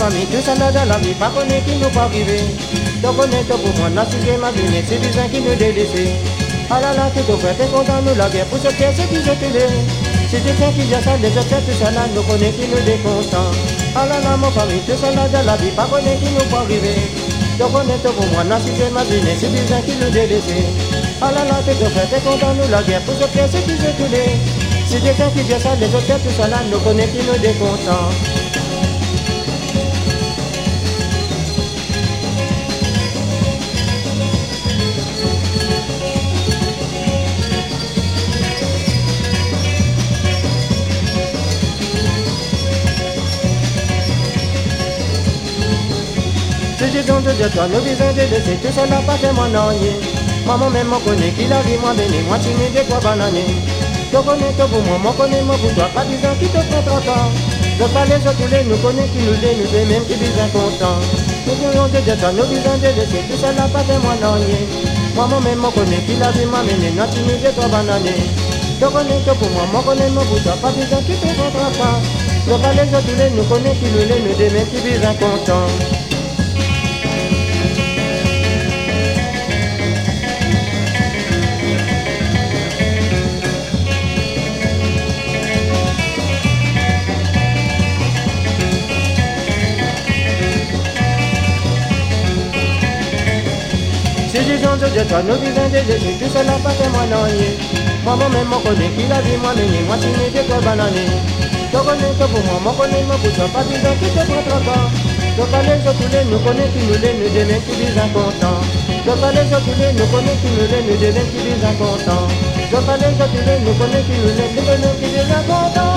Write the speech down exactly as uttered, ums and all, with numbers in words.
famille, tout ça là dans la vie, pas connaît qui nous pas arrivé. Donc on est pour moi, n'a si j'ai ma vie, c'est bizarre qui nous délaissé. Ah là là, tout au fait, t'es content, nous la guerre, pour ce pièce qui je te l'ai. Si tu tiens qui vient ça, les autres, tout ça là, nous connaît qui nous décontent. Ah là là, mon famille, tout ça là dans la vie, pas connaît qui nous pas arrivé. Donc on est pour moi, n'a si j'ai ma vie, c'est bizarre qui nous délaissé. Ah là là, tout au fait, t'es content, nous la guerre, pour ce pièce qui je te l'ai. Si tu tiens qui vient ça, les autres, tout ça là, nous connaît qui nous décontent. Si j'ai donc de dire toi, nous visons de laisser tout ça n'a pas fait mon ennui. Maman même m'en connaît qui la vie, moi béni, moi timide de quoi bananier. Je connais tout pour moi, moi connais moi pour toi, pas disant qui te prend trente ans. Je parle les autres, tous les nous connaît qui nous les nous fait même qui disent content. Nous voulons de dire toi, nous visons de laisser tout ça n'a pas fait mon ennui. Maman même m'en connaît qui la vie, moi béni, moi timide de quoi bananier. Je connais tout pour moi, moi connais moi pour toi, pas disant qui te prend trente ans. Je parle les autres, tous les nous connaît qui nous les nous fait même qui disent content. Si disons de Dieu, toi, nous visons de Jésus, tout cela pas fait moi n'ennuyer. Maman même m'en connaît qui la vie, moi m'aimer, moi tu n'es que bananier. Je connais que pour moi, moi connais moi pour toi, pas disant qui te prend trente ans. Je parle les autres, tous les nous connaît qui nous les nous demain qui disent incontents. Je parle les autres, tous les nous connaît qui nous les nous demain qui disent incontents. Je parle les autres, tous les nous connaît qui nous les nous demain qui disent incontents.